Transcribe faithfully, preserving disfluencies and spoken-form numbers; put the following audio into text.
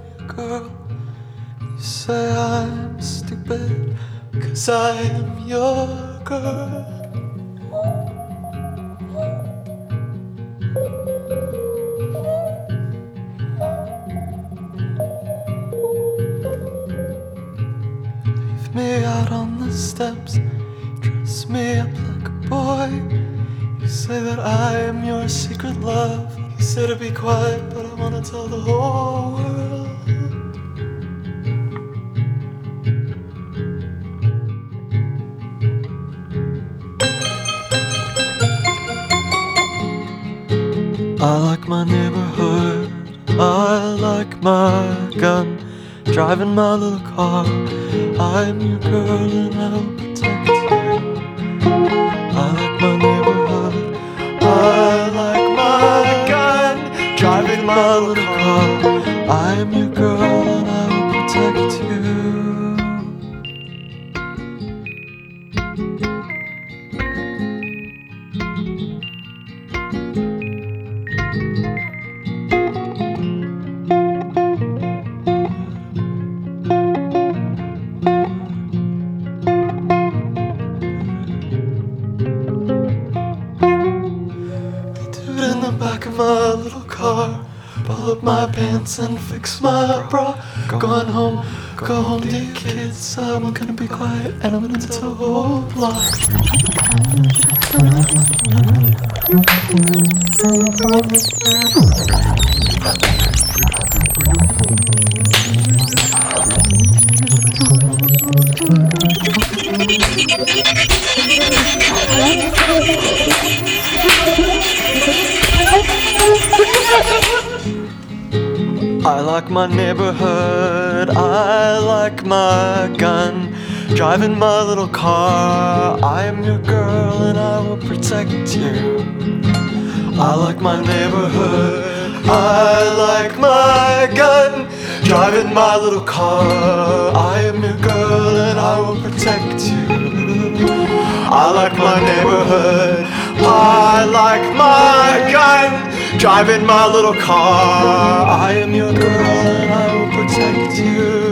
your girl. You say I'm stupid, 'cause I am your girl. Leave me out on the steps, dress me up like a boy. You say that I am your secret love. You say to be quiet, but I wanna tell the whole world. I like my neighborhood, I like my gun, driving my little car. I'm your girl and I'll protect you. I like my neighborhood, I like my gun, driving my little car. I'm your girl and I will protect you. In the back of my little car, pull up my pants and fix my bra. Going home, go home to your kids. I'm gonna be quiet and I'm gonna tell the whole block. I like my neighborhood, I like my gun, driving my little car. I am your girl and I will protect you. I like my neighborhood, I like my gun, driving my little car. I am your girl and I will protect you. I like my neighborhood, I like my gun, driving my little car. I am your girl and I will protect you.